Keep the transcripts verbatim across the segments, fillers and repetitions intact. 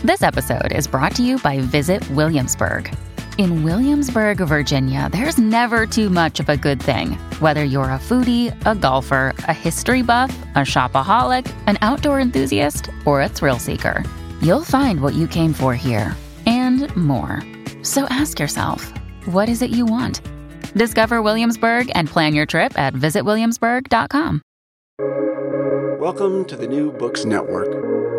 This episode is brought to you by Visit Williamsburg. In Williamsburg, Virginia, there's never too much of a good thing. Whether you're a foodie, a golfer, a history buff, a shopaholic, an outdoor enthusiast, or a thrill seeker, you'll find what you came for here and more. So ask yourself, what is it you want? Discover Williamsburg and plan your trip at visit williamsburg dot com. Welcome to the New Books Network.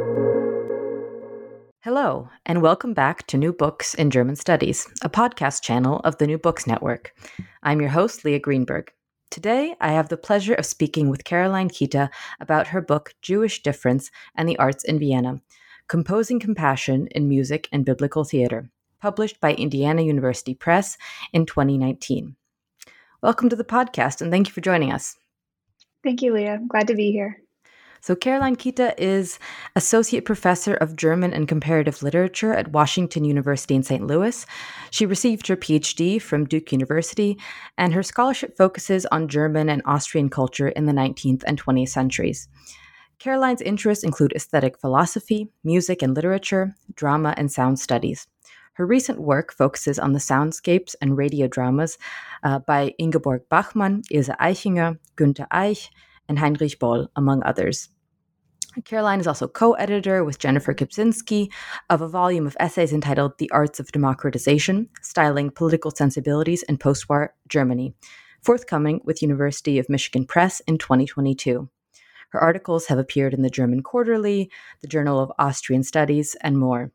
Hello, and welcome back to New Books in German Studies, a podcast channel of the New Books Network. I'm your host, Leah Greenberg. Today, I have the pleasure of speaking with Caroline Kita about her book, Jewish Difference and the Arts in Vienna, Composing Compassion in Music and Biblical Theater, published by Indiana University Press in twenty nineteen. Welcome to the podcast, and thank you for joining us. Thank you, Leah. Glad to be here. So Caroline Kita is Associate Professor of German and Comparative Literature at Washington University in Saint Louis. She received her P H D from Duke University, and her scholarship focuses on German and Austrian culture in the nineteenth and twentieth centuries. Caroline's interests include aesthetic philosophy, music and literature, drama, and sound studies. Her recent work focuses on the soundscapes and radio dramas uh, by Ingeborg Bachmann, Ilse Aichinger, Günther Eich, and Heinrich Boll, among others. Caroline is also co-editor with Jennifer Kipczynski of a volume of essays entitled The Arts of Democratization, Styling Political Sensibilities in Postwar Germany, forthcoming with University of Michigan Press in twenty twenty-two. Her articles have appeared in the German Quarterly, the Journal of Austrian Studies, and more.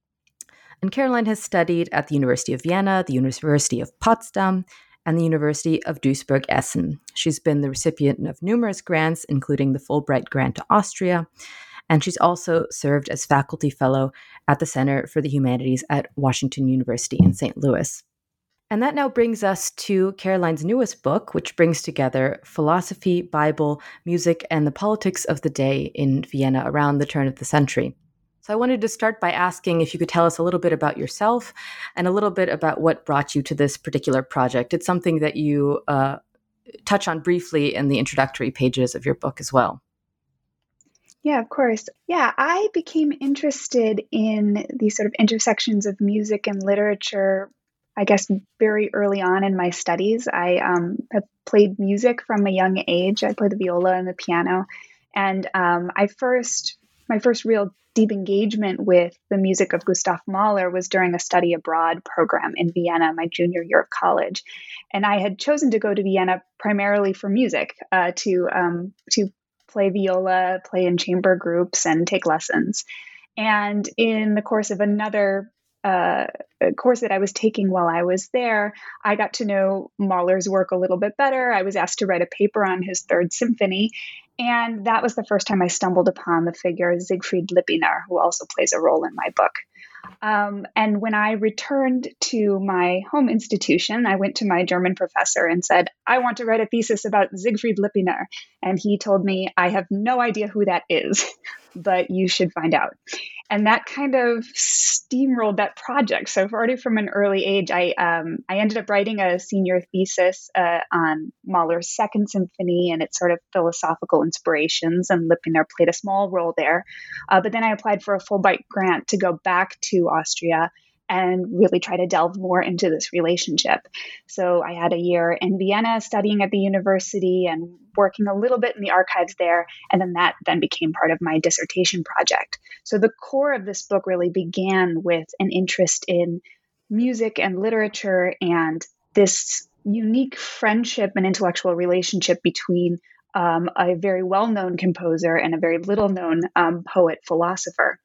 And Caroline has studied at the University of Vienna, the University of Potsdam, and the University of Duisburg-Essen. She's been the recipient of numerous grants, including the Fulbright Grant to Austria, and she's also served as faculty fellow at the Center for the Humanities at Washington University in Saint Louis. And that now brings us to Caroline's newest book, which brings together philosophy, Bible, music, and the politics of the day in Vienna around the turn of the century. So I wanted to start by asking if you could tell us a little bit about yourself and a little bit about what brought you to this particular project. It's something that you uh, touch on briefly in the introductory pages of your book as well. Yeah, of course. Yeah, I became interested in these sort of intersections of music and literature, I guess, very early on in my studies. I um, have played music from a young age. I played the viola and the piano. And um, I first, my first real deep engagement with the music of Gustav Mahler was during a study abroad program in Vienna, my junior year of college. And I had chosen to go to Vienna primarily for music, uh, to um, to play viola, play in chamber groups, and take lessons. And in the course of another uh, course that I was taking while I was there, I got to know Mahler's work a little bit better. I was asked to write a paper on his Third Symphony. And that was the first time I stumbled upon the figure Siegfried Lippiner, who also plays a role in my book. Um, and when I returned to my home institution, I went to my German professor and said, I want to write a thesis about Siegfried Lippiner. And he told me, I have no idea who that is, but you should find out. And that kind of steamrolled that project. So already from an early age, I um, I ended up writing a senior thesis uh, on Mahler's Second Symphony and its sort of philosophical inspirations, and Lippiner played a small role there. Uh, but then I applied for a Fulbright grant to go back to Austria and really try to delve more into this relationship. So I had a year in Vienna studying at the university and working a little bit in the archives there. And then that then became part of my dissertation project. So the core of this book really began with an interest in music and literature and this unique friendship and intellectual relationship between um, a very well-known composer and a very little-known um, poet philosopher.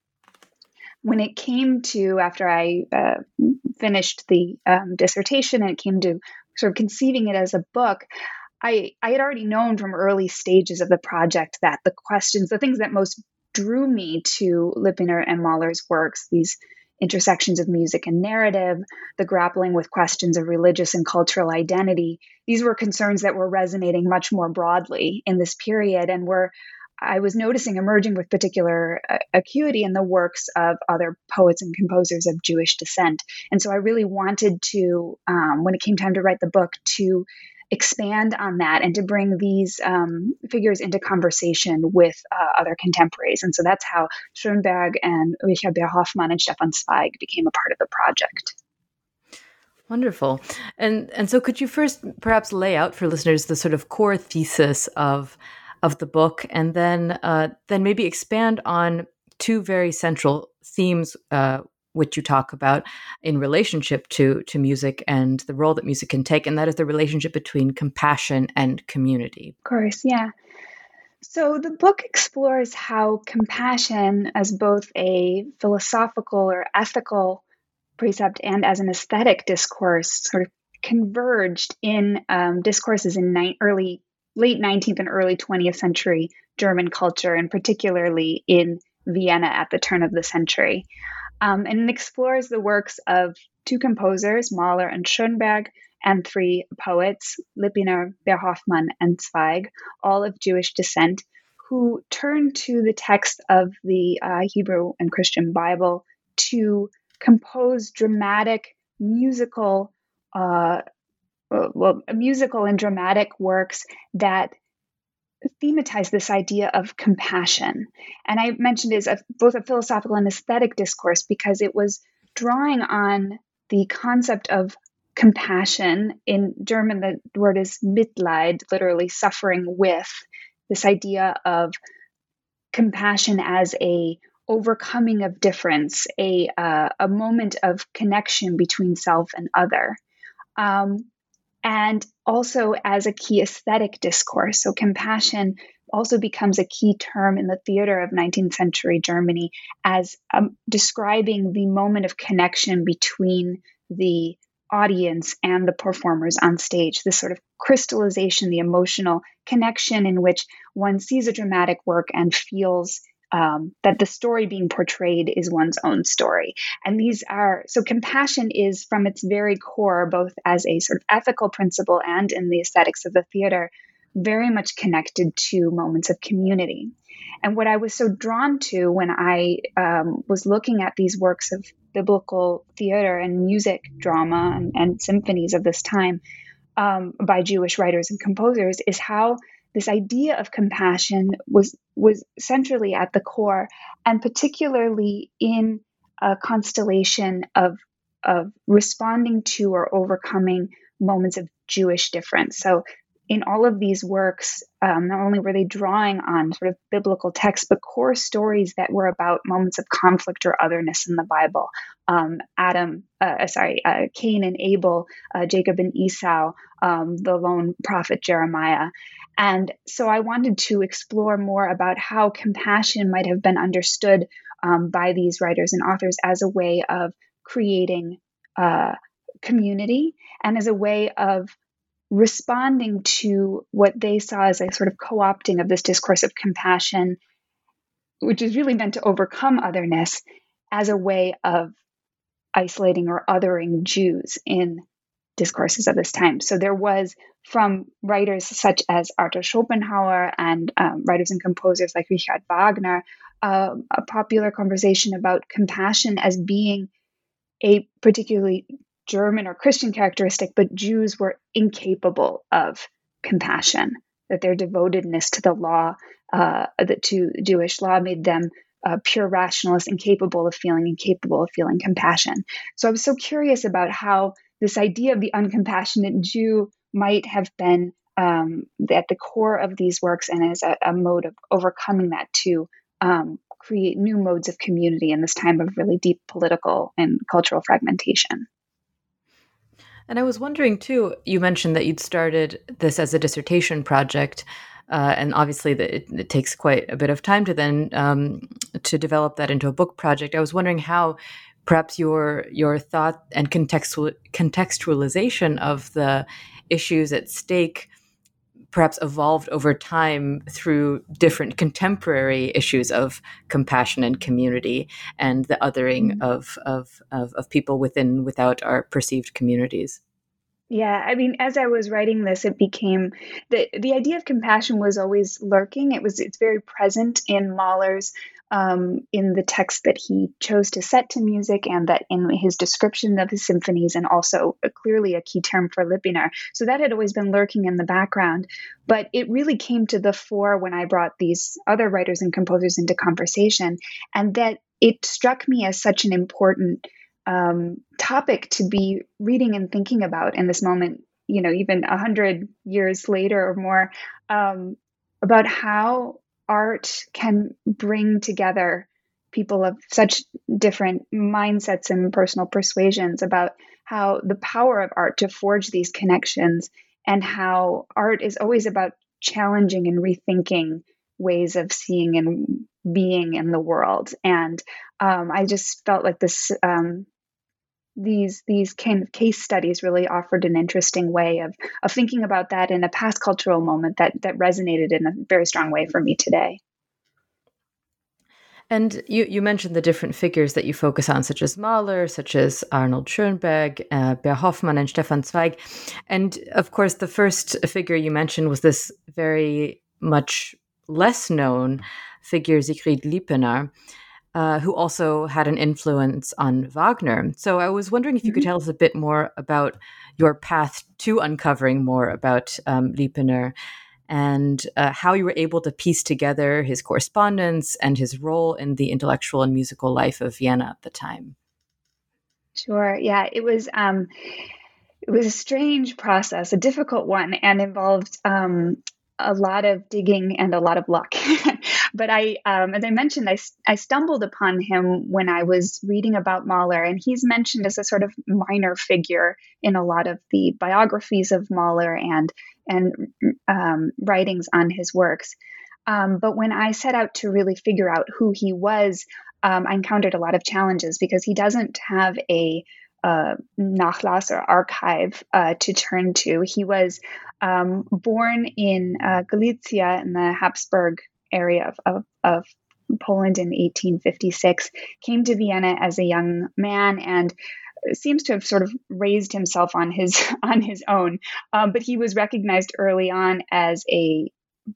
When it came to, after I uh, finished the um, dissertation and it came to sort of conceiving it as a book, I, I had already known from early stages of the project that the questions, the things that most drew me to Lippiner and Mahler's works, these intersections of music and narrative, the grappling with questions of religious and cultural identity, these were concerns that were resonating much more broadly in this period and were I was noticing emerging with particular uh, acuity in the works of other poets and composers of Jewish descent. And so I really wanted to, um, when it came time to write the book, to expand on that and to bring these um, figures into conversation with uh, other contemporaries. And so that's how Schönberg and Richard Beer Hoffmann and Stefan Zweig became a part of the project. Wonderful. And and so could you first perhaps lay out for listeners the sort of core thesis of of the book, and then uh, then maybe expand on two very central themes uh, which you talk about in relationship to to music and the role that music can take, and that is the relationship between compassion and community. Of course, yeah. So the book explores how compassion, as both a philosophical or ethical precept and as an aesthetic discourse, sort of converged in um, discourses in ni- early, late nineteenth and early twentieth century German culture, and particularly in Vienna at the turn of the century. Um, and it explores the works of two composers, Mahler and Schönberg, and three poets, Lippiner, Beer Hoffmann, and Zweig, all of Jewish descent, who turned to the text of the uh, Hebrew and Christian Bible to compose dramatic, musical, uh, well, musical and dramatic works that thematize this idea of compassion. And I mentioned it as a, both a philosophical and aesthetic discourse because it was drawing on the concept of compassion. In German, the word is Mitleid, literally suffering with, this idea of compassion as a overcoming of difference, a uh, a moment of connection between self and other, um, and also as a key aesthetic discourse. So compassion also becomes a key term in the theater of nineteenth century Germany as um, describing the moment of connection between the audience and the performers on stage, this sort of crystallization, the emotional connection in which one sees a dramatic work and feels Um, that the story being portrayed is one's own story. And these are, so compassion is from its very core, both as a sort of ethical principle and in the aesthetics of the theater, very much connected to moments of community. And what I was so drawn to when I um, was looking at these works of biblical theater and music drama and, and symphonies of this time um, by Jewish writers and composers is how this idea of compassion was was centrally at the core, and particularly in a constellation of of responding to or overcoming moments of Jewish difference. So in all of these works, um, not only were they drawing on sort of biblical texts, but core stories that were about moments of conflict or otherness in the Bible. Um, Adam, uh, sorry, uh, Cain and Abel, uh, Jacob and Esau, um, the lone prophet Jeremiah. And so I wanted to explore more about how compassion might have been understood um, by these writers and authors as a way of creating uh, community and as a way of responding to what they saw as a sort of co-opting of this discourse of compassion, which is really meant to overcome otherness, as a way of isolating or othering Jews in discourses of this time. So there was, from writers such as Arthur Schopenhauer and um, writers and composers like Richard Wagner, uh, a popular conversation about compassion as being a particularly German or Christian characteristic, but Jews were incapable of compassion, that their devotedness to the law, uh, that to Jewish law made them uh, pure rationalists, incapable of feeling, incapable of feeling compassion. So I was so curious about how this idea of the uncompassionate Jew might have been um, at the core of these works and as a, a mode of overcoming that to um, create new modes of community in this time of really deep political and cultural fragmentation. And I was wondering too, you mentioned that you'd started this as a dissertation project, uh, and obviously that it, it takes quite a bit of time to then um, to develop that into a book project. I was wondering how perhaps your your thought and contextual, contextualization of the issues at stake perhaps evolved over time through different contemporary issues of compassion and community and the othering mm-hmm. of, of, of, of people within, without our perceived communities. Yeah, I mean, as I was writing this, it became the the idea of compassion was always lurking. It was it's very present in Mahler's um, in the text that he chose to set to music, and that in his description of his symphonies, and also uh, clearly a key term for Lipiner. So that had always been lurking in the background, but it really came to the fore when I brought these other writers and composers into conversation, and that it struck me as such an important um, topic to be reading and thinking about in this moment, you know, even a hundred years later or more, um, about how art can bring together people of such different mindsets and personal persuasions, about how the power of art to forge these connections, and how art is always about challenging and rethinking ways of seeing and being in the world. And um, I just felt like this um, these these kind of case studies really offered an interesting way of of thinking about that in a past cultural moment that that resonated in a very strong way for me today. And you, you mentioned the different figures that you focus on, such as Mahler, such as Arnold Schoenberg, uh, Beer Hoffmann, and Stefan Zweig. And of course, the first figure you mentioned was this very much less known figure, Siegfried Lippener, uh, who also had an influence on Wagner. So I was wondering if you could tell us a bit more about your path to uncovering more about um, Lippener, and uh, how you were able to piece together his correspondence and his role in the intellectual and musical life of Vienna at the time. Sure. Yeah, it was um, it was a strange process, a difficult one, and involved um, a lot of digging and a lot of luck. But I, um, as I mentioned, I, I stumbled upon him when I was reading about Mahler, and he's mentioned as a sort of minor figure in a lot of the biographies of Mahler and and um, writings on his works. Um, but when I set out to really figure out who he was, um, I encountered a lot of challenges, because he doesn't have a uh, Nachlass or archive uh, to turn to. He was um, born in uh, Galicia in the Habsburg area of, of, of Poland in eighteen fifty-six, came to Vienna as a young man, and seems to have sort of raised himself on his on his own. Um, but he was recognized early on as a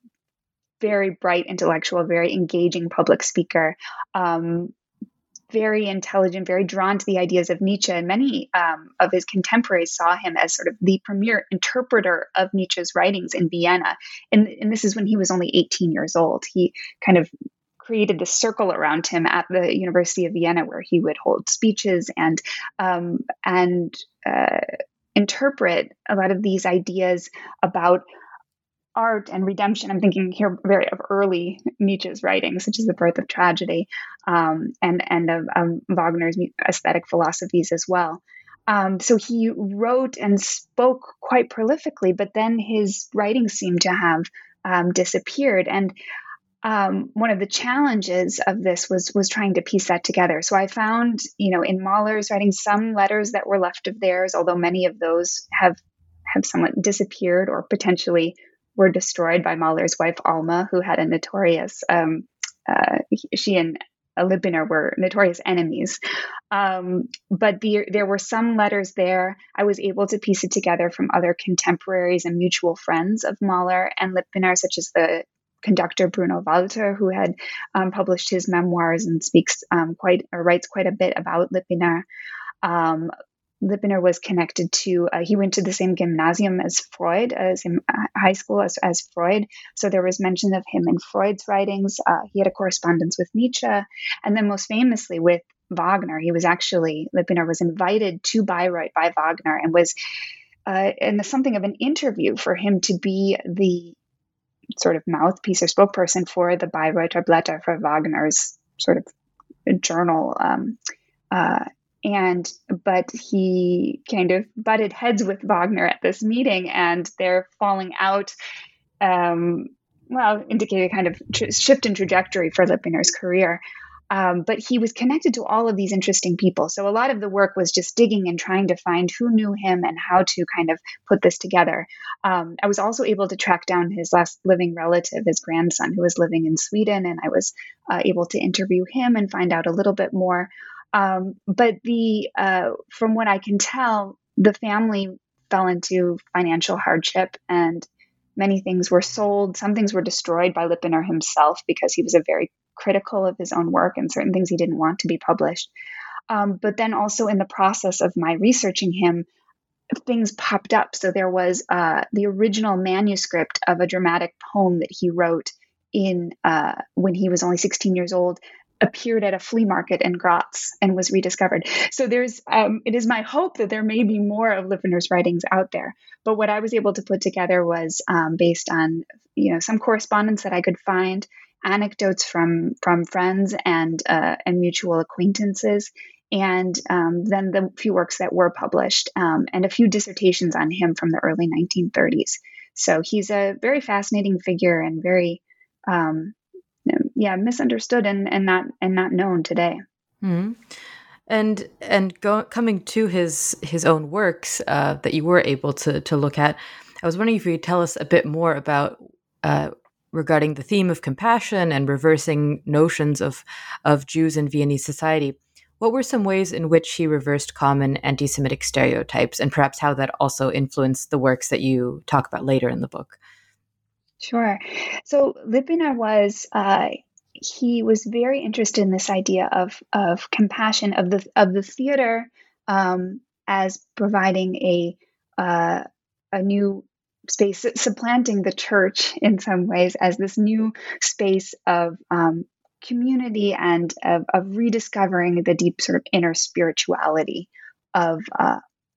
very bright intellectual, very engaging public speaker, um, very intelligent, very drawn to the ideas of Nietzsche. And many um, of his contemporaries saw him as sort of the premier interpreter of Nietzsche's writings in Vienna. And, and this is when he was only eighteen years old. He kind of created this circle around him at the University of Vienna, where he would hold speeches and um, and uh, interpret a lot of these ideas about art and redemption. I'm thinking here very of early Nietzsche's writings, such as The Birth of Tragedy, um, and and of um, Wagner's aesthetic philosophies as well. Um, so he wrote and spoke quite prolifically, but then his writings seemed to have um, disappeared. And Um, one of the challenges of this was was trying to piece that together. So I found, you know, in Mahler's writing, some letters that were left of theirs, although many of those have have somewhat disappeared or potentially were destroyed by Mahler's wife Alma, who had a notorious. Um, uh, she and Lippener were notorious enemies, um, but the, there were some letters there. I was able to piece it together from other contemporaries and mutual friends of Mahler and Lippener, such as the conductor Bruno Walter, who had um, published his memoirs and speaks um, quite or writes quite a bit about Lippener. Um, Lippener was connected to, uh, he went to the same gymnasium as Freud, as in uh, high school as, as Freud. So there was mention of him in Freud's writings. Uh, he had a correspondence with Nietzsche, and then most famously with Wagner. He was actually, Lippener was invited to Bayreuth by Wagner, and was, uh, and something of an interview for him to be the sort of mouthpiece or spokesperson for the Bayreuther Blätter, for Wagner's sort of journal. Um, uh, and, but he kind of butted heads with Wagner at this meeting, and their falling out, um, well, indicated a kind of tr- shift in trajectory for Lippener's career. Um, but he was connected to all of these interesting people. So a lot of the work was just digging and trying to find who knew him and how to kind of put this together. Um, I was also able to track down his last living relative, his grandson, who was living in Sweden, and I was uh, able to interview him and find out a little bit more. Um, but the uh, from what I can tell, the family fell into financial hardship, and many things were sold. Some things were destroyed by Lippener himself, because he was a very critical of his own work and certain things he didn't want to be published. Um, but then also in the process of my researching him, things popped up. So there was uh, the original manuscript of a dramatic poem that he wrote in uh, when he was only sixteen years old, appeared at a flea market in Graz and was rediscovered. So there's, um, it is my hope that there may be more of Lippener's writings out there. But what I was able to put together was um, based on, you know, some correspondence that I could find, anecdotes from from friends and uh, and mutual acquaintances, and um, then the few works that were published, um, and a few dissertations on him from the early nineteen thirties. So he's a very fascinating figure and very, um, yeah, misunderstood and, and not and not known today. Mm-hmm. And and go, coming to his his own works uh, that you were able to to look at, I was wondering if you could tell us a bit more about uh, regarding the theme of compassion and reversing notions of of Jews in Viennese society. What were some ways in which he reversed common anti-Semitic stereotypes, and perhaps how that also influenced the works that you talk about later in the book? Sure. So Lippener was uh, he was very interested in this idea of of compassion, of the of the theater um, as providing a uh, a new space, supplanting the church in some ways as this new space of um, community and of, of rediscovering the deep sort of inner spirituality of uh,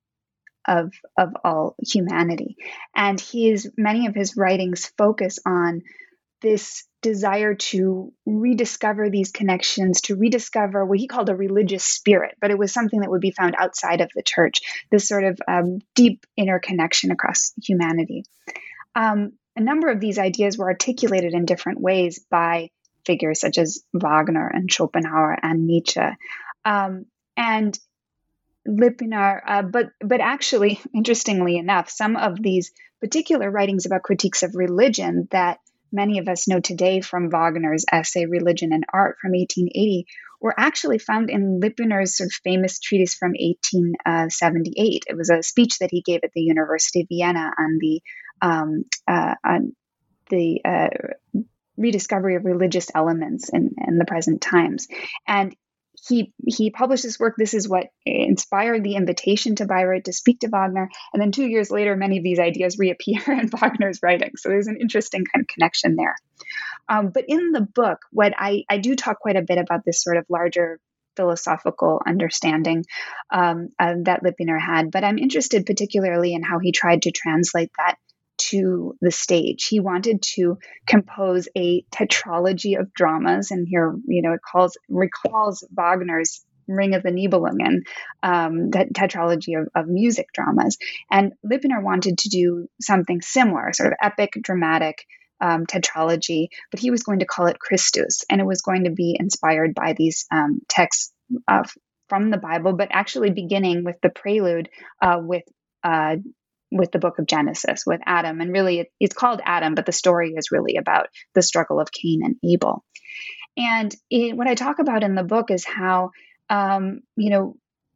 of of all humanity. And his many of his writings focus on this desire to rediscover these connections, to rediscover what he called a religious spirit, but it was something that would be found outside of the church, this sort of um, deep inner connection across humanity. Um, a number of these ideas were articulated in different ways by figures such as Wagner and Schopenhauer and Nietzsche. Um, and Lippener, uh, but but actually, interestingly enough, some of these particular writings about critiques of religion that many of us know today from Wagner's essay Religion and Art from eighteen eighty were actually found in Lippener's sort of famous treatise from eighteen seventy-eight. It was a speech that he gave at the University of Vienna on the um, uh, on the uh, rediscovery of religious elements in, in the present times. And He he published this work. This is what inspired the invitation to Bayreuth to speak to Wagner. And then two years later, many of these ideas reappear in Wagner's writing. So there's an interesting kind of connection there. Um, but in the book, what I, I do talk quite a bit about this sort of larger philosophical understanding um, uh, that Lippener had. But I'm interested particularly in how he tried to translate that to the stage. He wanted to compose a tetralogy of dramas, and here, you know, it calls recalls Wagner's Ring of the Nibelungen, um, that tetralogy of, of music dramas. And Lippener wanted to do something similar, sort of epic, dramatic um, tetralogy, but he was going to call it Christus, and it was going to be inspired by these um, texts uh, from the Bible, but actually beginning with the prelude uh, with uh, with the book of Genesis, with Adam. And really, it, it's called Adam, but the story is really about the struggle of Cain and Abel. And it, what I talk about in the book is how, um, you know,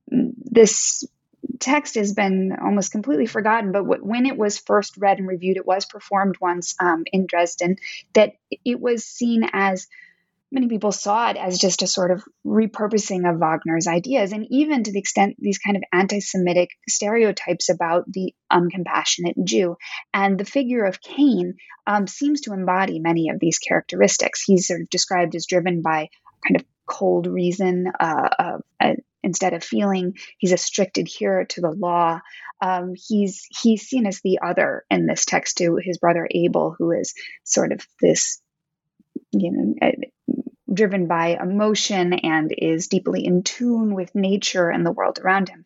this text has been almost completely forgotten, but w- when it was first read and reviewed, it was performed once um, in Dresden, that it was seen as, many people saw it as just a sort of repurposing of Wagner's ideas. And even to the extent these kind of anti-Semitic stereotypes about the uncompassionate Jew. And the figure of Cain um, seems to embody many of these characteristics. He's sort of described as driven by kind of cold reason uh, uh, uh, instead of feeling. He's a strict adherent to the law. Um, he's he's seen as the other in this text to his brother Abel, who is sort of this, you know, uh, driven by emotion and is deeply in tune with nature and the world around him.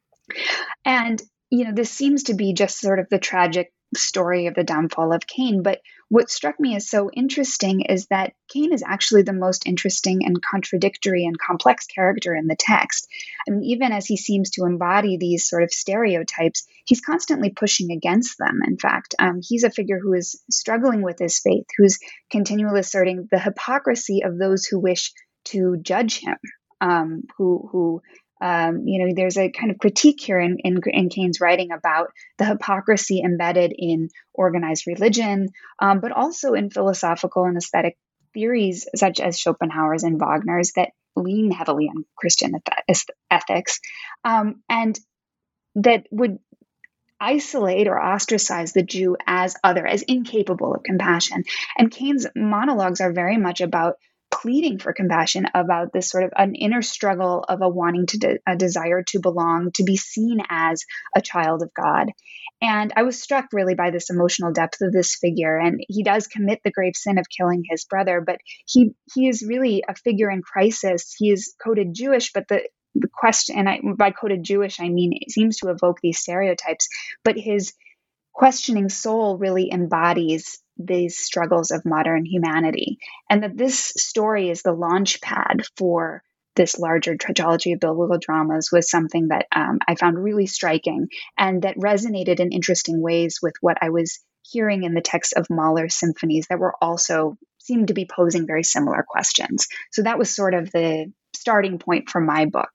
And, you know, this seems to be just sort of the tragic story of the downfall of Cain. But what struck me as so interesting is that Cain is actually the most interesting and contradictory and complex character in the text. I mean, even as he seems to embody these sort of stereotypes, he's constantly pushing against them. In fact, um, he's a figure who is struggling with his faith, who's continually asserting the hypocrisy of those who wish to judge him, um, who who Um, you know, there's a kind of critique here in, in, in Cain's writing about the hypocrisy embedded in organized religion, um, but also in philosophical and aesthetic theories such as Schopenhauer's and Wagner's that lean heavily on Christian eth- ethics, um, and that would isolate or ostracize the Jew as other, as incapable of compassion. And Cain's monologues are very much about pleading for compassion, about this sort of an inner struggle of a wanting to, de- a desire to belong, to be seen as a child of God. And I was struck really by this emotional depth of this figure. And he does commit the grave sin of killing his brother, but he he is really a figure in crisis. He is coded Jewish, but the the question, and I, by coded Jewish, I mean it seems to evoke these stereotypes, but his questioning soul really embodies these struggles of modern humanity. And that this story is the launch pad for this larger trilogy of biblical dramas was something that um, I found really striking and that resonated in interesting ways with what I was hearing in the text of Mahler's symphonies that were also seemed to be posing very similar questions. So that was sort of the starting point for my book.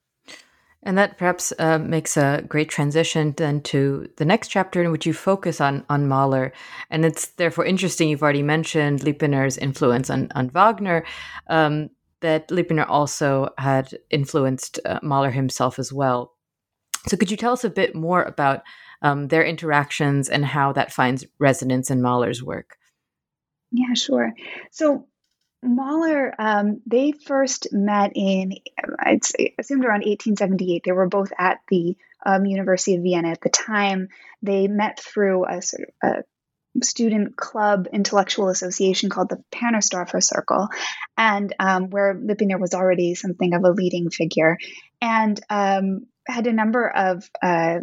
And that perhaps uh, makes a great transition then to the next chapter in which you focus on on Mahler. And it's therefore interesting, you've already mentioned Liepner's influence on, on Wagner, um, that Liepner also had influenced uh, Mahler himself as well. So could you tell us a bit more about um, their interactions and how that finds resonance in Mahler's work? Yeah, sure. So Mahler, um, they first met in, I'd say, assumed around eighteen seventy-eight. They were both at the um, University of Vienna at the time. They met through a sort of a student club intellectual association called the Panersdorfer Circle, and um, where Liepner was already something of a leading figure, and um, had a number of uh,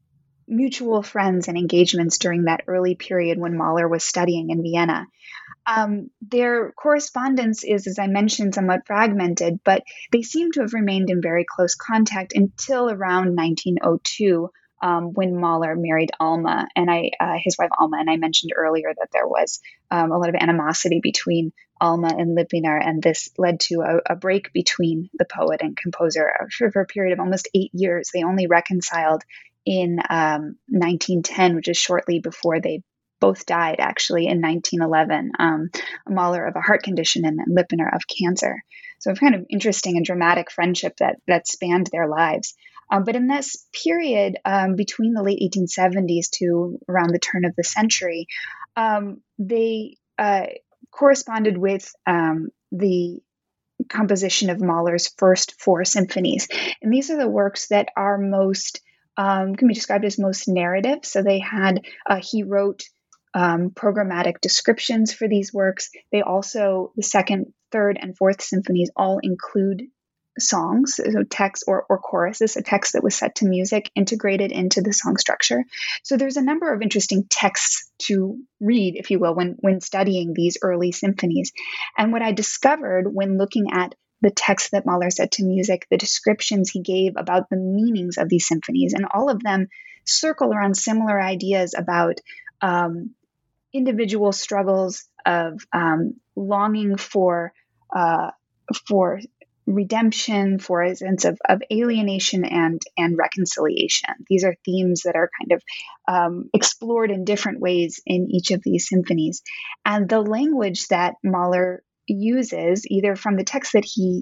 mutual friends and engagements during that early period when Mahler was studying in Vienna. Um, their correspondence is, as I mentioned, somewhat fragmented, but they seem to have remained in very close contact until around nineteen oh two, um, when Mahler married Alma, and I, uh, his wife Alma. And I mentioned earlier that there was um, a lot of animosity between Alma and Liepner, and this led to a, a break between the poet and composer for, for a period of almost eight years. They only reconciled in um, nineteen ten, which is shortly before they both died, actually, in nineteen eleven, um, Mahler of a heart condition and Liepner of cancer. So a kind of interesting and dramatic friendship that that spanned their lives. Um, but in this period um, between the late eighteen seventies to around the turn of the century, um, they uh, corresponded with um, the composition of Mahler's first four symphonies. And these are the works that are most, um, can be described as most narrative. So they had, uh, he wrote Um, programmatic descriptions for these works. They also, the second, third, and fourth symphonies all include songs, so text or, or choruses, a text that was set to music integrated into the song structure. So there's a number of interesting texts to read, if you will, when, when studying these early symphonies. And what I discovered when looking at the text that Mahler set to music, the descriptions he gave about the meanings of these symphonies, and all of them circle around similar ideas about um, individual struggles of um, longing for uh, for redemption, for a sense of, of alienation and and reconciliation. These are themes that are kind of um, explored in different ways in each of these symphonies. And the language that Mahler uses, either from the text that he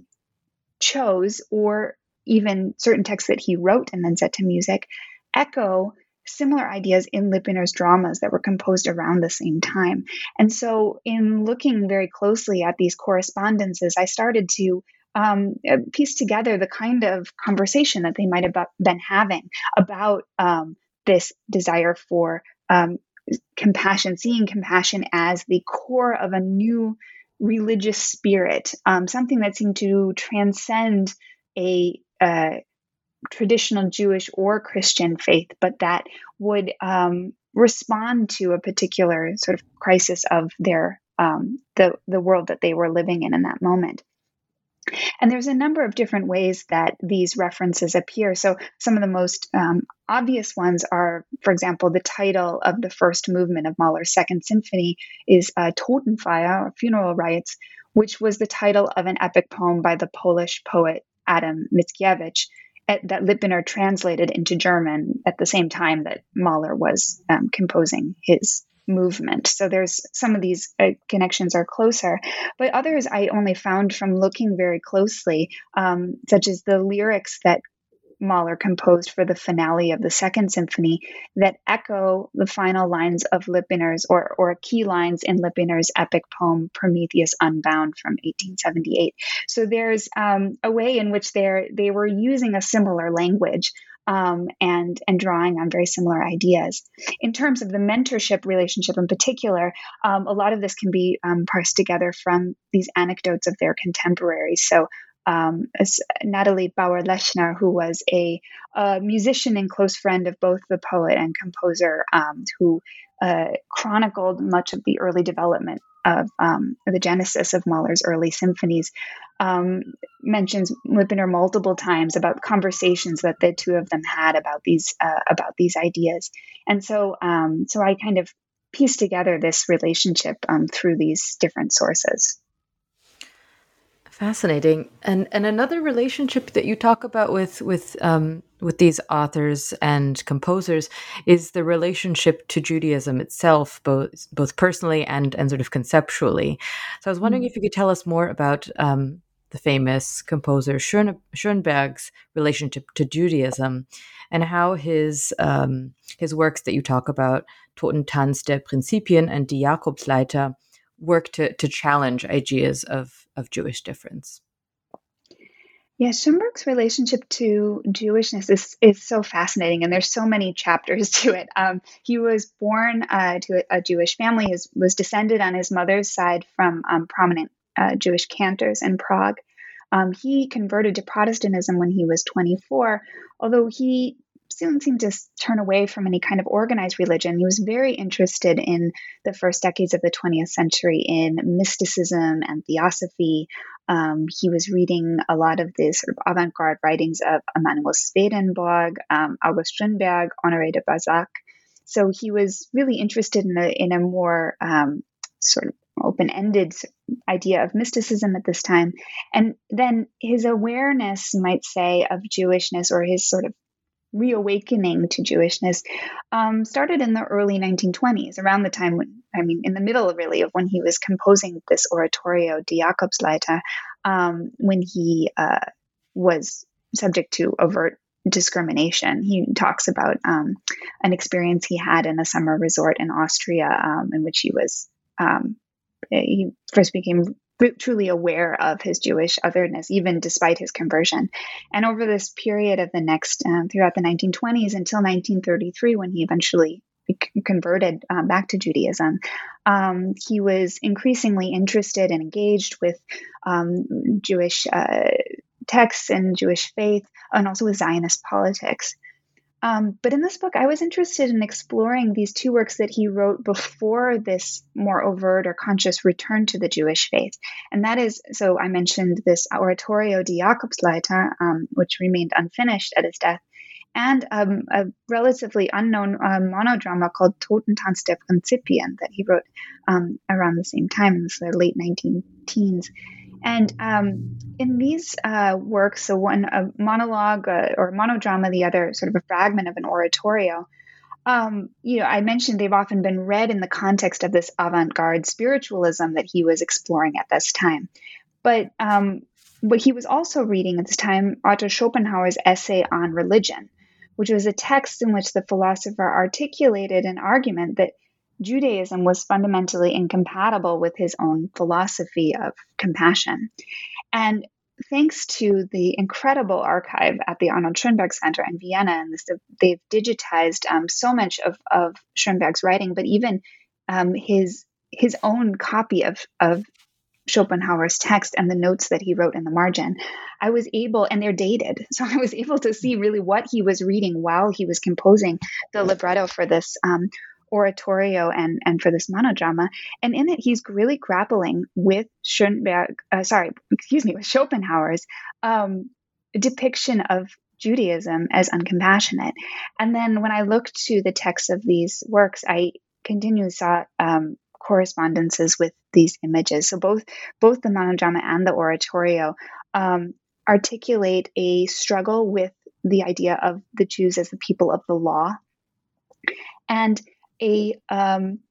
chose or even certain texts that he wrote and then set to music, echo similar ideas in Liepner's dramas that were composed around the same time. And so in looking very closely at these correspondences, I started to um, piece together the kind of conversation that they might have been having about um, this desire for um, compassion, seeing compassion as the core of a new religious spirit, um, something that seemed to transcend a uh, traditional Jewish or Christian faith, but that would um, respond to a particular sort of crisis of their um, the the world that they were living in in that moment. And there's a number of different ways that these references appear. So some of the most um, obvious ones are, for example, the title of the first movement of Mahler's Second Symphony is uh, Totenfeier, or Funeral Rites, which was the title of an epic poem by the Polish poet Adam Mickiewicz that Liepner translated into German at the same time that Mahler was um, composing his movement. So there's some of these uh, connections are closer, but others I only found from looking very closely, um, such as the lyrics that Mahler composed for the finale of the Second Symphony that echo the final lines of Lippiner's or, or key lines in Lippiner's epic poem Prometheus Unbound from eighteen seventy-eight. So there's um, a way in which they're they were using a similar language um, and and drawing on very similar ideas. In terms of the mentorship relationship in particular, um, a lot of this can be um, parsed together from these anecdotes of their contemporaries. So Um, as Natalie Bauer-Lechner, who was a, a musician and close friend of both the poet and composer, um, who uh, chronicled much of the early development of um, the genesis of Mahler's early symphonies, um, mentions Lippiner multiple times about conversations that the two of them had about these uh, about these ideas, and so um, so I kind of pieced together this relationship um, through these different sources. Fascinating. And and another relationship that you talk about with with um, with these authors and composers is the relationship to Judaism itself, both both personally and and sort of conceptually. So I was wondering mm-hmm. if you could tell us more about um, the famous composer Schön, Schönberg's relationship to Judaism, and how his um, his works that you talk about, Totentanz der Prinzipien and Die Jakobsleiter, work to to challenge ideas of of Jewish difference. Yeah, Schoenberg's relationship to Jewishness is is so fascinating, and there's so many chapters to it. Um, he was born uh, to a, a Jewish family. He was descended on his mother's side from um, prominent uh, Jewish cantors in Prague. Um, he converted to Protestantism when he was twenty-four, although he soon seemed to turn away from any kind of organized religion. He was very interested in the first decades of the twentieth century in mysticism and theosophy. Um, he was reading a lot of the sort of avant-garde writings of Emanuel Swedenborg, um, August Strindberg, Honoré de Balzac. So he was really interested in a, in a more um, sort of open-ended idea of mysticism at this time. And then his awareness, you might say, of Jewishness, or his sort of reawakening to Jewishness, um, started in the early nineteen twenties, around the time when, I mean, in the middle really of when he was composing this oratorio, Die Jakobsleiter, um, when he uh, was subject to overt discrimination. He talks about um, an experience he had in a summer resort in Austria, um, in which he was, um, he first became truly aware of his Jewish otherness, even despite his conversion. And over this period of the next, um, throughout the nineteen twenties until nineteen thirty-three, when he eventually converted um, back to Judaism, um, he was increasingly interested and engaged with um, Jewish uh, texts and Jewish faith, and also with Zionist politics. Um, but in this book, I was interested in exploring these two works that he wrote before this more overt or conscious return to the Jewish faith. And that is, so I mentioned this oratorio Die Jakobsleiter, um, which remained unfinished at his death, and um, a relatively unknown uh, monodrama called Totentanz der Prinzipien that he wrote um, around the same time, in the late nineteen teens. And um, in these uh, works, so one a monologue uh, or monodrama, the other sort of a fragment of an oratorio, um, you know, I mentioned they've often been read in the context of this avant-garde spiritualism that he was exploring at this time. But um, but he was also reading at this time Arthur Schopenhauer's essay on religion, which was a text in which the philosopher articulated an argument that Judaism was fundamentally incompatible with his own philosophy of compassion. And thanks to the incredible archive at the Arnold Schoenberg Center in Vienna, and this, they've digitized um, so much of, of Schoenberg's writing, but even um, his his own copy of, of Schopenhauer's text and the notes that he wrote in the margin, I was able, and they're dated, so I was able to see really what he was reading while he was composing the libretto for this um, oratorio and, and for this monodrama. And in it, he's really grappling with Schoenberg, uh, sorry, excuse me, with Schopenhauer's um, depiction of Judaism as uncompassionate. And then when I looked to the text of these works, I continually saw um, correspondences with these images. So both both the monodrama and the oratorio um, articulate a struggle with the idea of the Jews as the people of the law, and a um,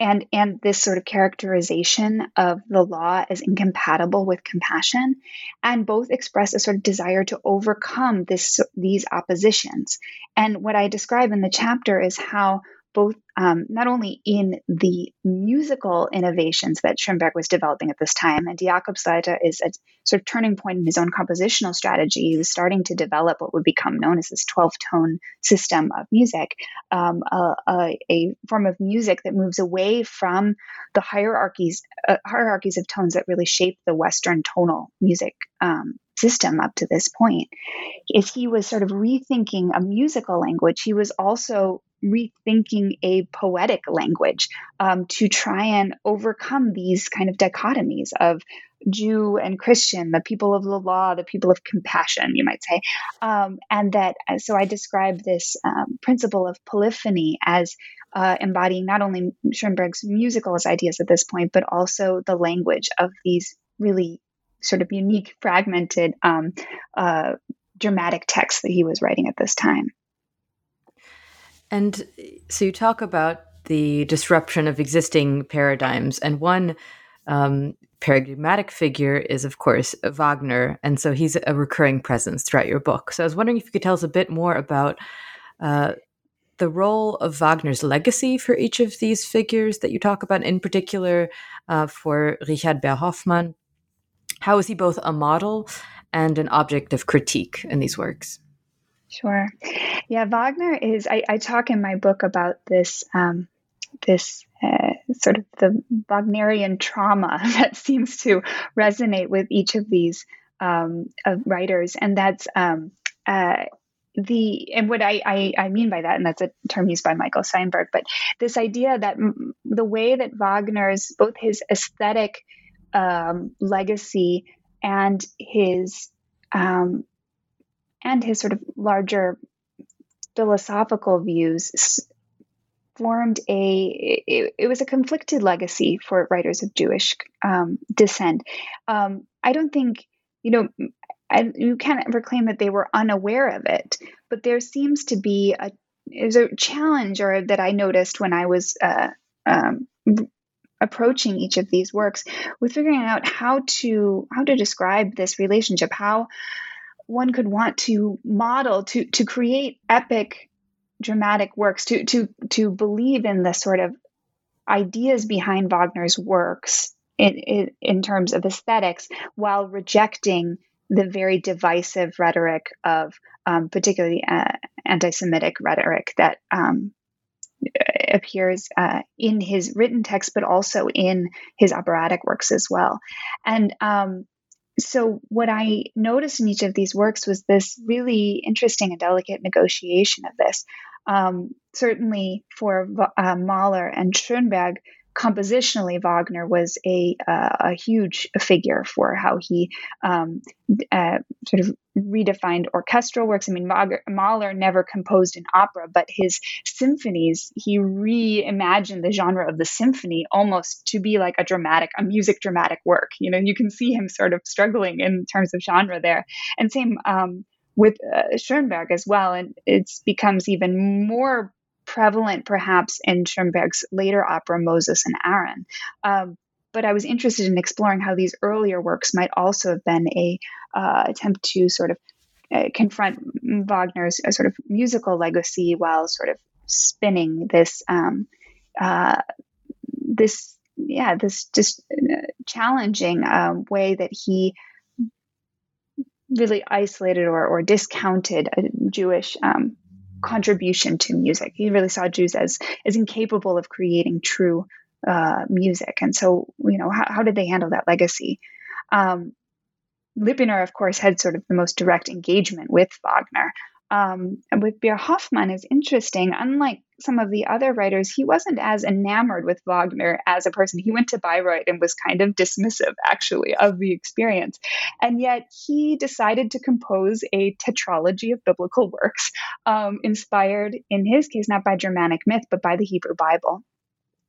and and this sort of characterization of the law as incompatible with compassion, and both express a sort of desire to overcome this these oppositions. And what I describe in the chapter is how both um, not only in the musical innovations that Schoenberg was developing at this time, and Die Jakobsleiter is a sort of turning point in his own compositional strategy. He was starting to develop what would become known as this twelve-tone system of music, um, a, a, a form of music that moves away from the hierarchies uh, hierarchies of tones that really shape the Western tonal music um, system up to this point. If he was sort of rethinking a musical language, he was also rethinking a poetic language um, to try and overcome these kind of dichotomies of Jew and Christian, the people of the law, the people of compassion, you might say. Um, and that, so I describe this um, principle of polyphony as uh, embodying not only Schoenberg's musical ideas at this point, but also the language of these really sort of unique, fragmented, um, uh, dramatic texts that he was writing at this time. And so you talk about the disruption of existing paradigms, and one um, paradigmatic figure is, of course, Wagner, and so he's a recurring presence throughout your book. So I was wondering if you could tell us a bit more about uh, the role of Wagner's legacy for each of these figures that you talk about, in particular uh, for Richard Beer Hoffmann. How is he both a model and an object of critique in these works? Sure. Yeah, Wagner is, I, I talk in my book about this, um, this uh, sort of the Wagnerian trauma that seems to resonate with each of these um, uh, writers. And that's um, uh, the, and what I, I, I mean by that, and that's a term used by Michael Steinberg, but this idea that m- the way that Wagner's, both his aesthetic um, legacy and his, um, and his sort of larger philosophical views formed a, it, it was a conflicted legacy for writers of Jewish um, descent. Um, I don't think, you know, I, you can't ever claim that they were unaware of it, but there seems to be a, there's a challenge or that I noticed when I was uh, um, approaching each of these works with figuring out how to, how to describe this relationship, how one could want to model, to to create epic, dramatic works, to to to believe in the sort of ideas behind Wagner's works in, in, in terms of aesthetics, while rejecting the very divisive rhetoric of um, particularly uh, anti-Semitic rhetoric that um, appears uh, in his written text, but also in his operatic works as well. And um, So what I noticed in each of these works was this really interesting and delicate negotiation of this. Um, certainly for uh, Mahler and Schoenberg, compositionally, Wagner was a uh, a huge figure for how he um, uh, sort of redefined orchestral works. I mean, Mahler never composed an opera, but his symphonies, he reimagined the genre of the symphony almost to be like a dramatic, a music dramatic work. You know, you can see him sort of struggling in terms of genre there. And same um, with uh, Schoenberg as well. And it becomes even more prevalent perhaps in Schoenberg's later opera, Moses and Aaron. Um, but I was interested in exploring how these earlier works might also have been a uh, attempt to sort of uh, confront Wagner's uh, sort of musical legacy while sort of spinning this, um, uh, this, yeah, this just uh, challenging um, way that he really isolated or, or discounted a Jewish um, contribution to music. He really saw Jews as as incapable of creating true uh, music. And so, you know, how, how did they handle that legacy? Um, Lipiner, of course, had sort of the most direct engagement with Wagner. Um, and with Beer Hoffmann is interesting. Unlike some of the other writers, he wasn't as enamored with Wagner as a person. He went to Bayreuth and was kind of dismissive, actually, of the experience. And yet he decided to compose a tetralogy of biblical works, um, inspired, in his case, not by Germanic myth, but by the Hebrew Bible.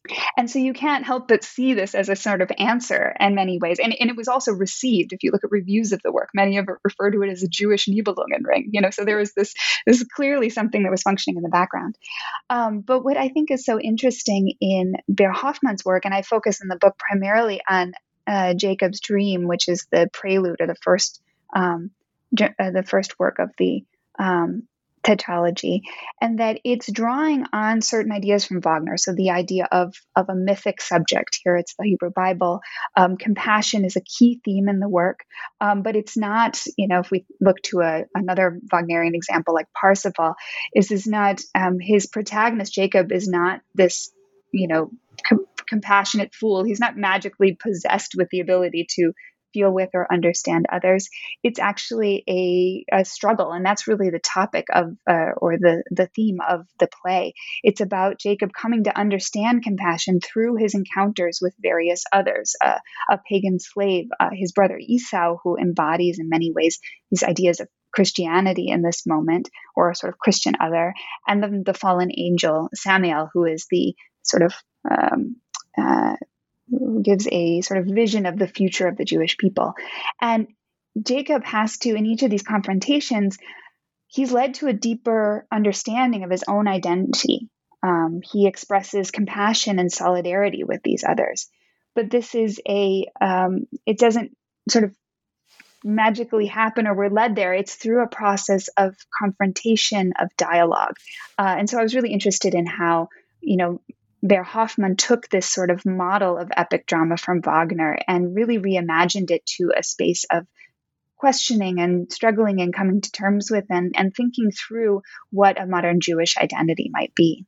And so you can't help but see this as a sort of answer in many ways. And, and it was also received, if you look at reviews of the work, many of it refer to it as a Jewish Nibelungenring, you know, so there was this, this is clearly something that was functioning in the background. Um, but what I think is so interesting in Bear Hoffmann's work, and I focus in the book primarily on uh, Jacob's Dream, which is the prelude or the first, um, uh, the first work of the um, tetralogy, and that it's drawing on certain ideas from Wagner. So the idea of, of a mythic subject, here it's the Hebrew Bible. Um, compassion is a key theme in the work, um, but it's not, you know, if we look to a, another Wagnerian example like Parsifal, is is not, um, his protagonist, Jacob, is not this, you know, com- compassionate fool. He's not magically possessed with the ability to feel with or understand others. It's actually a, a struggle, and that's really the topic of uh, or the the theme of the play. It's about Jacob coming to understand compassion through his encounters with various others, uh, a pagan slave, uh, his brother Esau, who embodies in many ways these ideas of Christianity in this moment, or a sort of Christian other, and then the fallen angel Samael, who is the sort of um, uh, gives a sort of vision of the future of the Jewish people. And Jacob has to, in each of these confrontations, he's led to a deeper understanding of his own identity. Um, he expresses compassion and solidarity with these others. But this is a, um, it doesn't sort of magically happen or we're led there. It's through a process of confrontation, of dialogue. Uh, and so I was really interested in how, you know, Bear Hoffmann took this sort of model of epic drama from Wagner and really reimagined it to a space of questioning and struggling and coming to terms with and, and thinking through what a modern Jewish identity might be.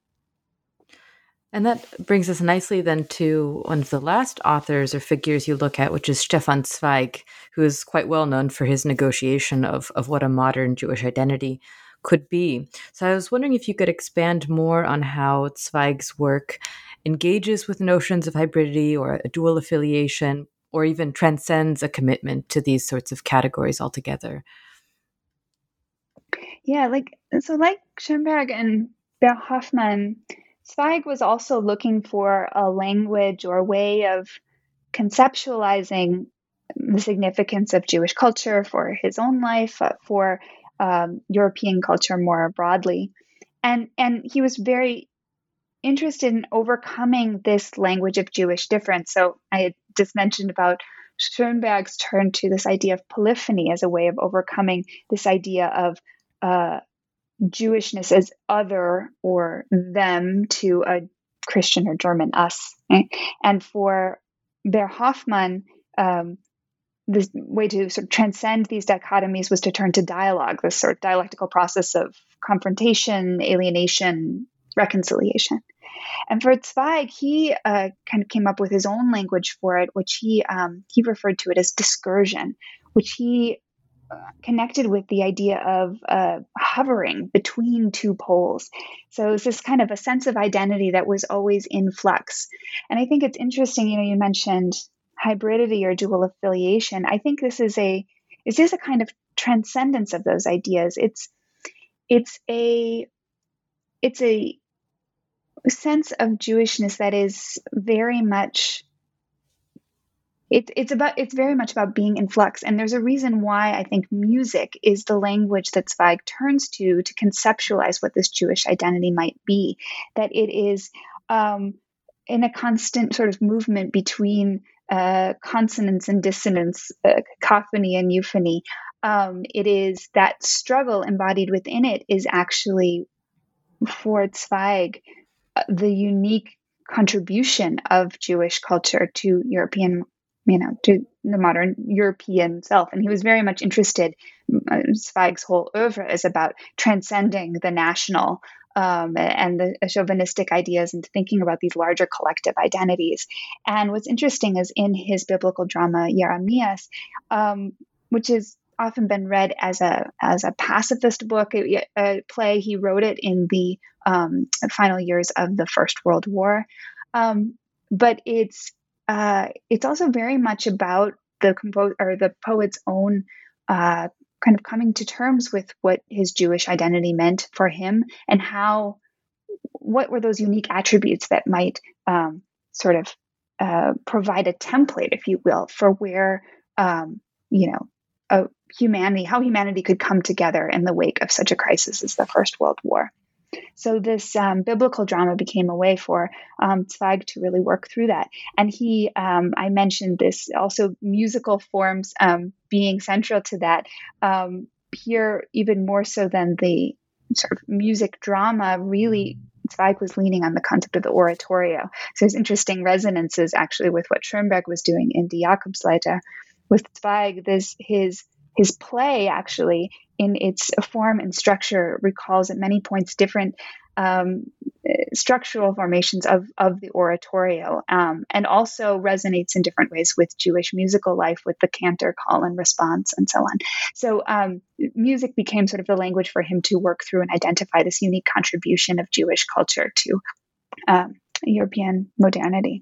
And that brings us nicely then to one of the last authors or figures you look at, which is Stefan Zweig, who is quite well known for his negotiation of, of what a modern Jewish identity could be. So I was wondering if you could expand more on how Zweig's work engages with notions of hybridity or a dual affiliation, or even transcends a commitment to these sorts of categories altogether. Yeah, like so like Schoenberg and Bear Hoffmann, Zweig was also looking for a language or a way of conceptualizing the significance of Jewish culture for his own life, uh, for um, European culture more broadly. And, and he was very interested in overcoming this language of Jewish difference. So I had just mentioned about Schoenberg's turn to this idea of polyphony as a way of overcoming this idea of uh, Jewishness as other or them to a Christian or German us. Right? And for Bear Hoffmann, um, this way to sort of transcend these dichotomies was to turn to dialogue, this sort of dialectical process of confrontation, alienation, reconciliation. And for Zweig, he uh, kind of came up with his own language for it, which he um, he referred to it as discursion, which he uh, connected with the idea of uh, hovering between two poles. So it's this kind of a sense of identity that was always in flux. And I think it's interesting, you know, you mentioned hybridity or dual affiliation. I think this is a is this a kind of transcendence of those ideas. It's it's a it's a sense of Jewishness that is very much it, it's about it's very much about being in flux. And there's a reason why I think music is the language that Zweig turns to to conceptualize what this Jewish identity might be. That it is um, in a constant sort of movement between uh, consonance and dissonance, uh, cacophony and euphony. Um, it is that struggle embodied within it is actually for Zweig the unique contribution of Jewish culture to European, you know, to the modern European self. And he was very much interested, uh, Zweig's whole oeuvre is about transcending the national um, and the chauvinistic ideas and thinking about these larger collective identities. And what's interesting is in his biblical drama, Jeremias, um, which is often been read as a as a pacifist book, a, a play. He wrote it in the um, final years of the First World War, um, but it's uh, it's also very much about the compo- or the poet's own uh, kind of coming to terms with what his Jewish identity meant for him and how what were those unique attributes that might um, sort of uh, provide a template, if you will, for where, um, you know, a humanity, how humanity could come together in the wake of such a crisis as the First World War. So this um, biblical drama became a way for um, Zweig to really work through that. And he, um, I mentioned this, also musical forms um, being central to that. Um, here, even more so than the sort of music drama, really, Zweig was leaning on the concept of the oratorio. So there's interesting resonances actually with what Schoenberg was doing in Die Jakobsleiter. With Zweig, this his his play actually in its form and structure recalls at many points different um, structural formations of, of the oratorio, um, and also resonates in different ways with Jewish musical life, with the cantor call and response and so on. So um, music became sort of the language for him to work through and identify this unique contribution of Jewish culture to um, European modernity.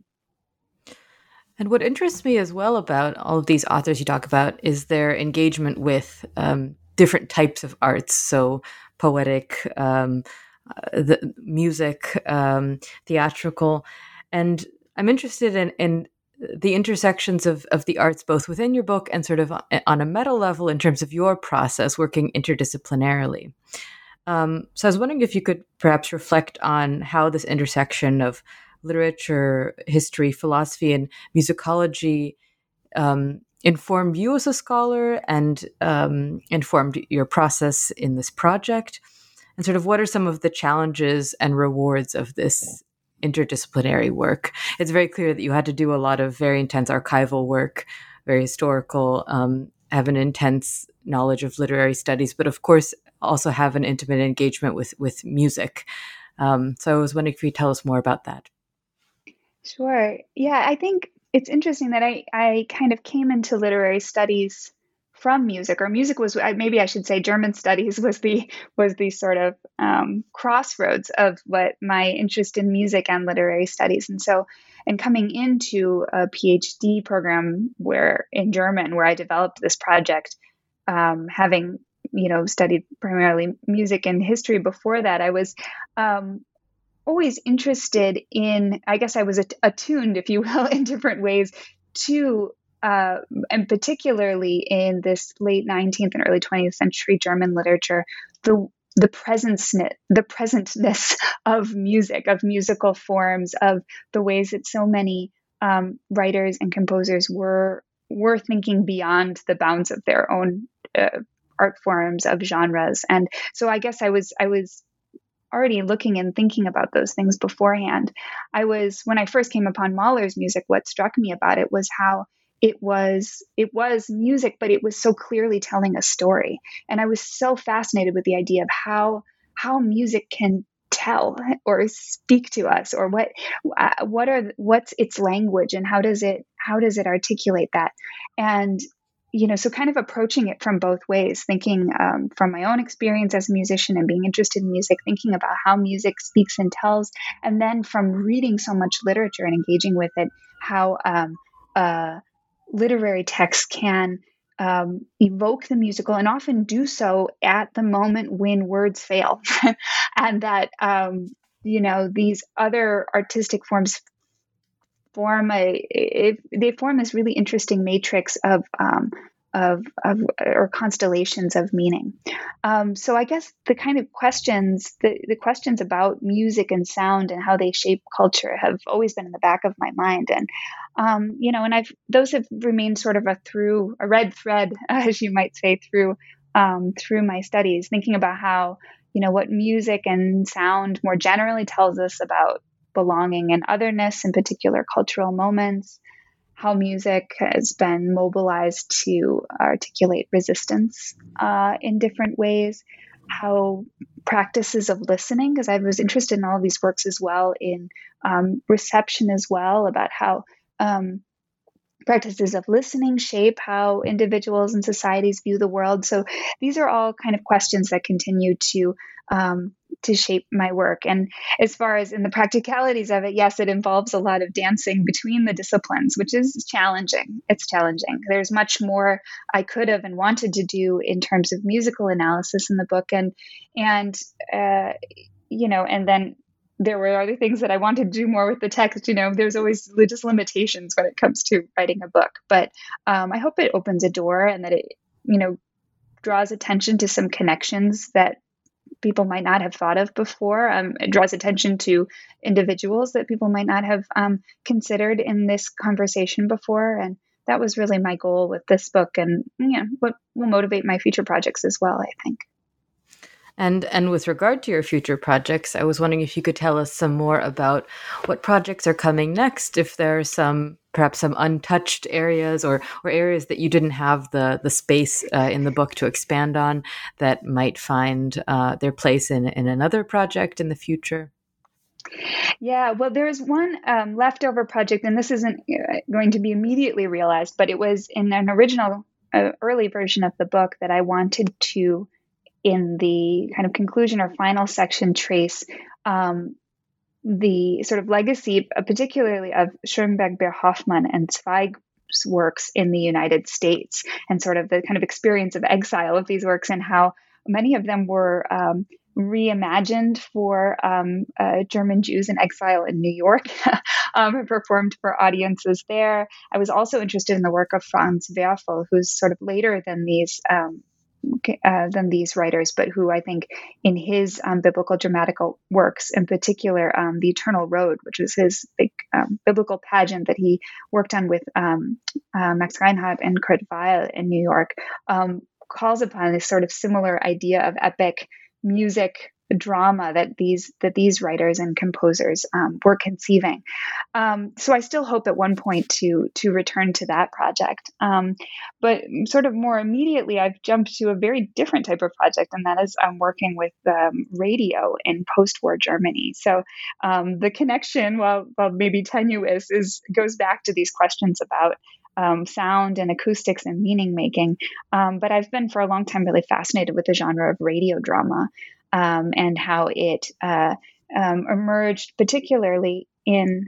And what interests me as well about all of these authors you talk about is their engagement with um, different types of arts. So poetic, um, uh, the music, um, theatrical. And I'm interested in, in the intersections of, of the arts, both within your book and sort of on a meta level in terms of your process working interdisciplinarily. Um, so I was wondering if you could perhaps reflect on how this intersection of literature, history, philosophy, and musicology um, informed you as a scholar and um, informed your process in this project? And sort of what are some of the challenges and rewards of this interdisciplinary work? It's very clear that you had to do a lot of very intense archival work, very historical, um, have an intense knowledge of literary studies, but of course also have an intimate engagement with, with music. Um, so I was wondering if you could tell us more about that. Sure. Yeah, I think it's interesting that I, I kind of came into literary studies from music, or music was, maybe I should say German studies was the was the sort of um, crossroads of what my interest in music and literary studies. And so, and coming into a PhD program where in German, where I developed this project, um, having, you know, studied primarily music and history before that, I was um, always interested in, I guess I was att- attuned, if you will, in different ways to, uh, and particularly in this late nineteenth and early twentieth century German literature, the the presence, the presentness of music, of musical forms, of the ways that so many um, writers and composers were were thinking beyond the bounds of their own uh, art forms, of genres. And so I guess I was I was already looking and thinking about those things beforehand. I was, when I first came upon Mahler's music, what struck me about it was how it was, it was music, but it was so clearly telling a story. And I was so fascinated with the idea of how, how music can tell or speak to us, or what, uh, what are, what's its language, and how does it, how does it articulate that? And you know, so kind of approaching it from both ways, thinking um, from my own experience as a musician and being interested in music, thinking about how music speaks and tells, and then from reading so much literature and engaging with it, how um, uh, literary texts can um, evoke the musical, and often do so at the moment when words fail. And that, um, you know, these other artistic forms form a it, they form this really interesting matrix of um, of, of or constellations of meaning. Um, so I guess the kind of questions the, the questions about music and sound and how they shape culture have always been in the back of my mind, and um, you know, and I've those have remained sort of a through a red thread, as you might say, through um, through my studies, thinking about how, you know, what music and sound more generally tells us about belonging and otherness in particular cultural moments, how music has been mobilized to articulate resistance uh, in different ways, how practices of listening, because I was interested in all of these works as well, in um, reception as well, about how um, practices of listening shape how individuals and societies view the world. So these are all kind of questions that continue to um, to shape my work. And as far as in the practicalities of it, yes, it involves a lot of dancing between the disciplines, which is challenging. It's challenging. There's much more I could have and wanted to do in terms of musical analysis in the book, and and uh, you know, and then there were other things that I wanted to do more with the text. You know, there's always just limitations when it comes to writing a book. But um, I hope it opens a door and that it, you know, draws attention to some connections that people might not have thought of before. Um, it draws attention to individuals that people might not have um, considered in this conversation before. And that was really my goal with this book, and yeah, what will motivate my future projects as well, I think. And and with regard to your future projects, I was wondering if you could tell us some more about what projects are coming next, if there are some, perhaps some untouched areas or or areas that you didn't have the, the space uh, in the book to expand on that might find uh, their place in, in another project in the future. Yeah, well, there's one um, leftover project, and this isn't going to be immediately realized, but it was in an original uh, early version of the book that I wanted to, in the kind of conclusion or final section, trace um, the sort of legacy, uh, particularly of Schoenberg, Beer Hoffmann, and Zweig's works in the United States, and sort of the kind of experience of exile of these works and how many of them were um, reimagined for um, uh, German Jews in exile in New York, um, performed for audiences there. I was also interested in the work of Franz Werfel, who's sort of later than these um, uh, than these writers, but who I think in his um, biblical dramatical works, in particular, um, The Eternal Road, which was his big um, biblical pageant that he worked on with um, uh, Max Reinhardt and Kurt Weill in New York, um, calls upon this sort of similar idea of epic music drama that these that these writers and composers um, were conceiving. Um, so I still hope at one point to to return to that project. Um, but sort of more immediately, I've jumped to a very different type of project, and that is I'm working with um, radio in post-war Germany. So um, the connection, while while maybe tenuous, is goes back to these questions about Um, sound and acoustics and meaning making. Um, but I've been for a long time really fascinated with the genre of radio drama um, and how it uh, um, emerged, particularly in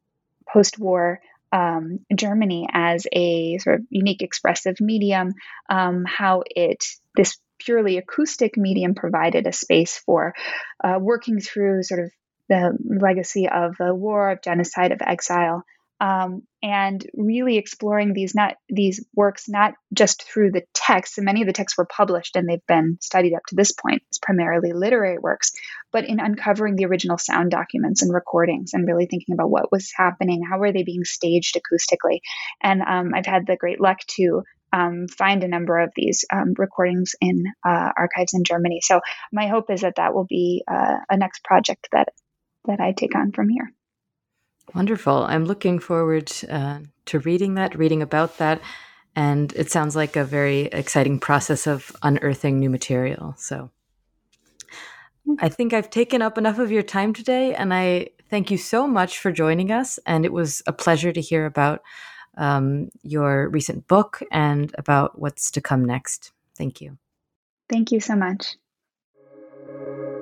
post-war um, Germany, as a sort of unique expressive medium, um, how it, this purely acoustic medium, provided a space for uh, working through sort of the legacy of the war, of genocide, of exile, Um, and really exploring these not these works not just through the text. And many of the texts were published and they've been studied up to this point as primarily literary works, but in uncovering the original sound documents and recordings and really thinking about what was happening, how were they being staged acoustically. And um, I've had the great luck to um, find a number of these um, recordings in uh, archives in Germany. So my hope is that that will be uh, a next project that that I take on from here. Wonderful. I'm looking forward uh, to reading that, reading about that. And it sounds like a very exciting process of unearthing new material. So I think I've taken up enough of your time today, and I thank you so much for joining us. And it was a pleasure to hear about um, your recent book and about what's to come next. Thank you. Thank you so much.